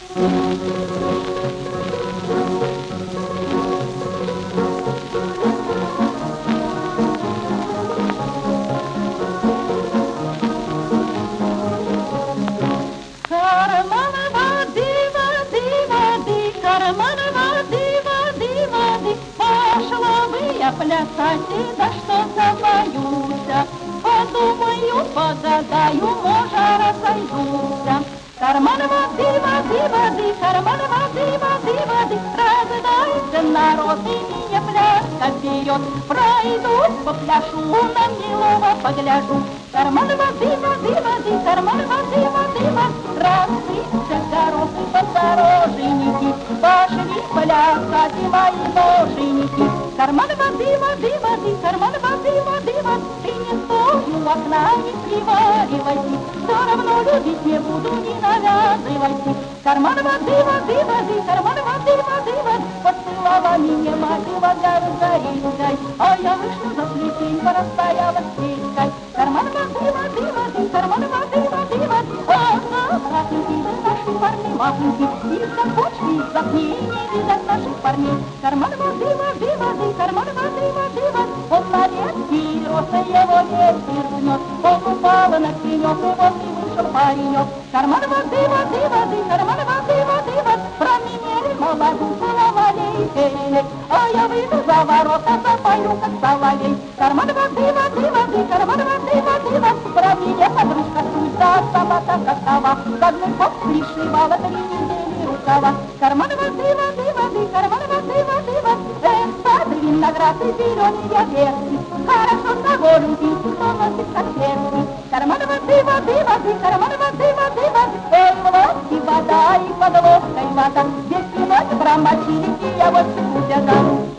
Плясать, да что-то боюся, подумаю, погадаю, может, разойдуся. Карман воды, воды, воды, карман воды, воды, воды, раздайся народ, и меня пляска берет. Пройдусь, попляшу, на милого погляжу. Карман воды, воды, воды, карман воды, воды, воды, раскрылся горох и подорожники, пошли плясать и мои ноженики. Карман воды, воды, воды, карман воды, воды, воды, ты не стою у окна, не приваривайся, все равно любить не буду, не навязывайся. Карман воды, воды, воды, карман воды, воды, воды, поцеловала меня мать, вода разгорелась, а я вышла за плетень, порастаяла стелькой. Карман воды, воды, воды, карман воды, воды, воды, махонький, наши парни махонький, из-за почвы, из-за пней не видать наших парней. Карман воды, воды, воды, карман воды, воды, воды, он на ветке рос, и его ветер гнет, он упал на пенек, и вот и вышел паренек. Карман воды, воды, воды, карман воды, воды, воды, променяли молоду, соловалей, перелей, а я выйду за ворота, запою, как соловей. Карман воды, воды, воды, карман воды, воды, воды, про меня подружка Суйта, собака какова, в одной поп пришивала 3 недели рукава. Карман воды, воды, воды, карман воды, воды, воды, сад, виноград и зеленые ветки, хорошо согоренький, кто носит конфетки. Карман воды, воды, воды, карман воды, воды, воды, эй, в лодке вода и под лодкой вода, здесь ночь промочили, и я вот сижу,